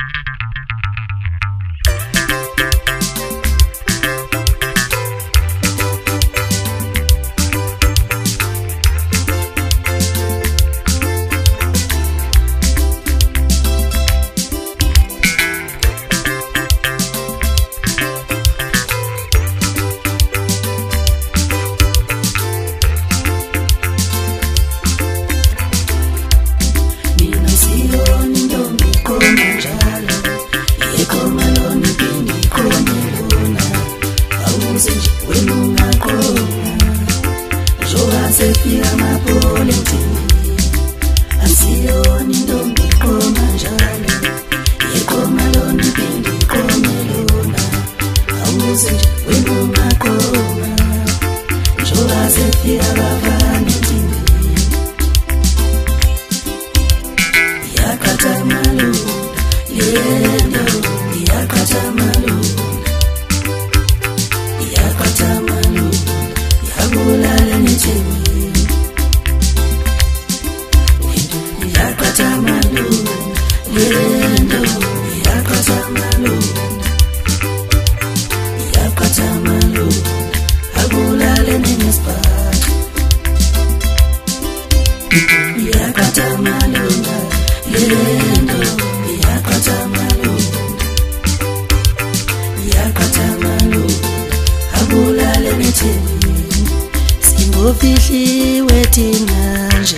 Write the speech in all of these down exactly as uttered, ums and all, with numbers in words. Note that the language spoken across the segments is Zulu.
Singofihliwe thina nje,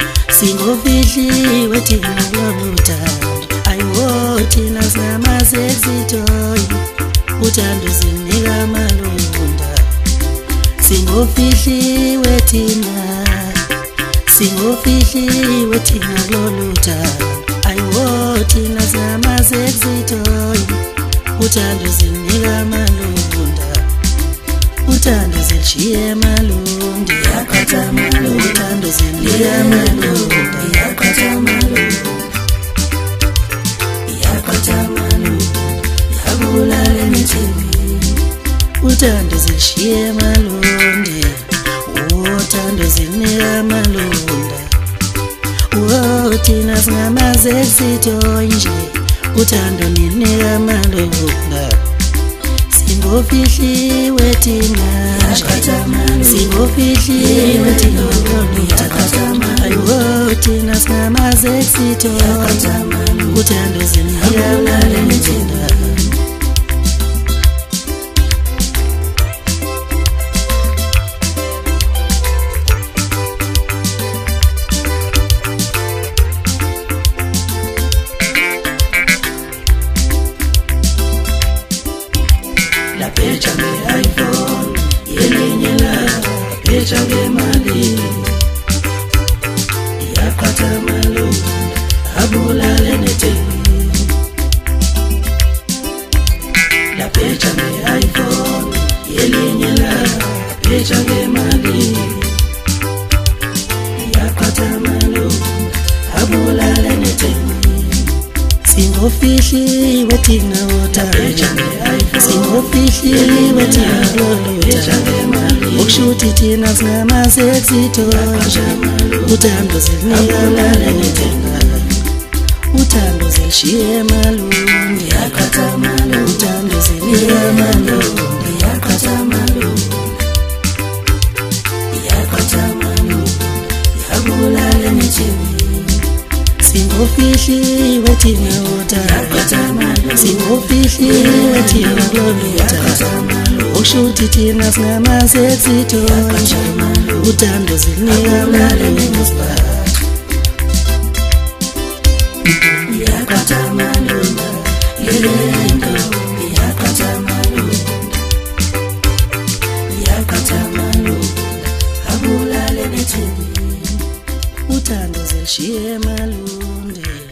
singofihliwe thina loluthando. Ayiwo thina sinamazexitoyi, uthando sinika amalunda. Singofihliwe thina, singofihliwe thina loluthando. Ayiwo thina sinamazexitoyi, uthando sinika amalunda. Uthando zilishiye malundi, yakatha malundi. Uthando zinika malundi, yakatha malundi. Yakatha malundi, yabulala emithini. Uthando zilishiye malundi, uthando zinika malunda. Oh, thina singamazexitoyi nje, uthando ninika malunda. Singofihliwe thina nje, singofihliwe thina loluthando. Ayiwo thina sinamazexitoyi, uthando sinika malunda. La pecha de iPhone, yelenye la pecha de mali. Yakatha malunda, abulala emithini. La pecha de iPhone, yelenye la pecha de mali. Yakatha malunda, abulala emithini. Singofihliwe thina uthando, singofihliwe thina loluthando. Ukushuthi thina sinamazexitoyi, uthando sinika malunda. Uthando zilishiye malundi, yakatha malundi. Uthando sinika malundi, yakatha malundi. Yakatha malundi, yabulala emithini. Singofihliwe thina uthando, singofihliwe thina loluthando. Ukushuthi thina singamazexitoyi, uthando sinika malunda. Yakatha malunda, yelendo, yakatha malunda. Yakatha malunda, abulala emithini. Uthando zilishiye malundi.